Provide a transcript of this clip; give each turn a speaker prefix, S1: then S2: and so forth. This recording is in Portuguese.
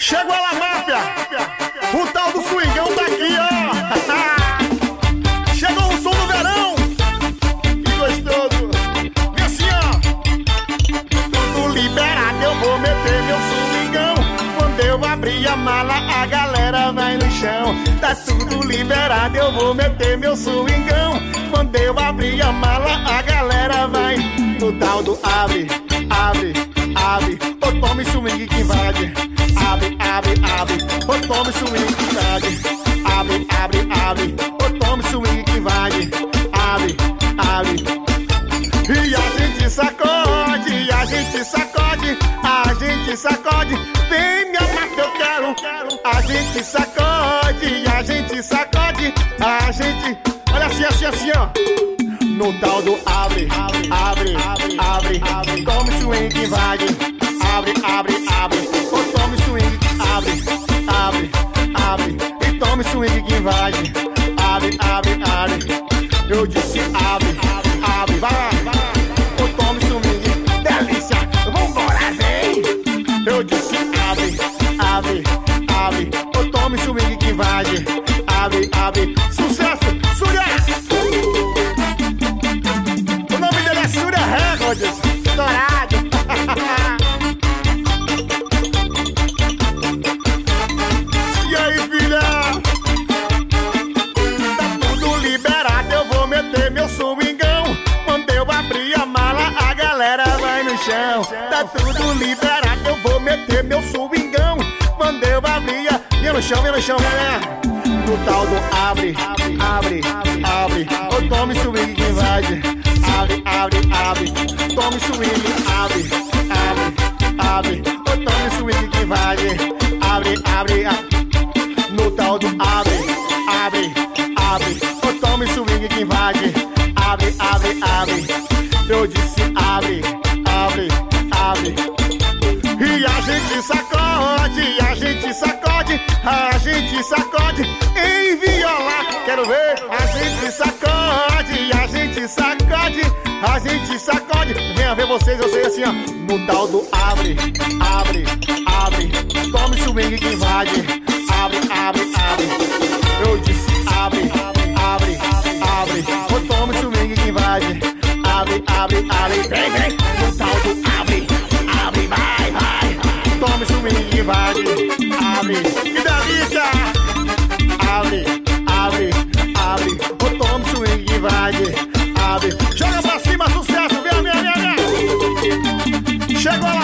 S1: Chegou a máfia, o tal do swingão tá aqui, ó. Chegou o som do verão, que gostoso. E assim, ó, tudo liberado, eu vou meter meu swingão. Quando eu abrir a mala, a galera vai no chão. Tá tudo liberado, eu vou meter meu swingão. Quando eu abrir a mala, a galera vai no tal do abre, abre, abre. Ô, tome swing que invade. Abre, abre, abre, ô tome swing que invade. Abre, abre, abre, ô tome swing que invade. Abre, abre. E a gente sacode, a gente sacode, a gente sacode. Vem me amar que eu quero. A gente sacode, a gente sacode, a gente... Olha assim, assim, assim, ó. No tal do abre, abre, abre, abre. Tome swing que invade. Abre, abre, abre, ô tome swing, abre, abre, abre, e tome swing que invade. Abre, abre, abre, eu disse abre, abre, vai, ô tome swing, delícia, vambora, vem. Eu disse abre, abre, abre, ô tome swing que invade. Abre, abre, sucesso, Surya! O nome dele é Surya Records, dourado. Tá tudo liberado, eu vou meter meu swingão. Quando eu abrir, vem no chão, galera. No tal do abre, abre, abre, ô tome swing que invade. Abre, abre, abre, tome swing, abre, abre, abre, ô tome swing que invade. Abre, abre, abre. No tal do abre, abre, abre, ô tome swing que invade. Abre, abre, abre, eu disse abre, abre, abre. E a gente sacode, a gente sacode, a gente sacode em viola. Quero ver. A gente sacode, a gente sacode, a gente sacode. Venha ver vocês, eu sei assim, ó. No tal do abre, abre, abre, tome swing que invade. Abre, abre, abre, eu disse abre, abre, abre, ô tome swing que invade. Abre, abre, abre, vem, vem. No tal do abre, abre, vai, vai. Tome swing que invade. Abre, que delícia. Abre, abre, abre, ô tome swing que invade. Abre, joga pra cima, sucesso, vem, vem, vem, vem. Chegou lá.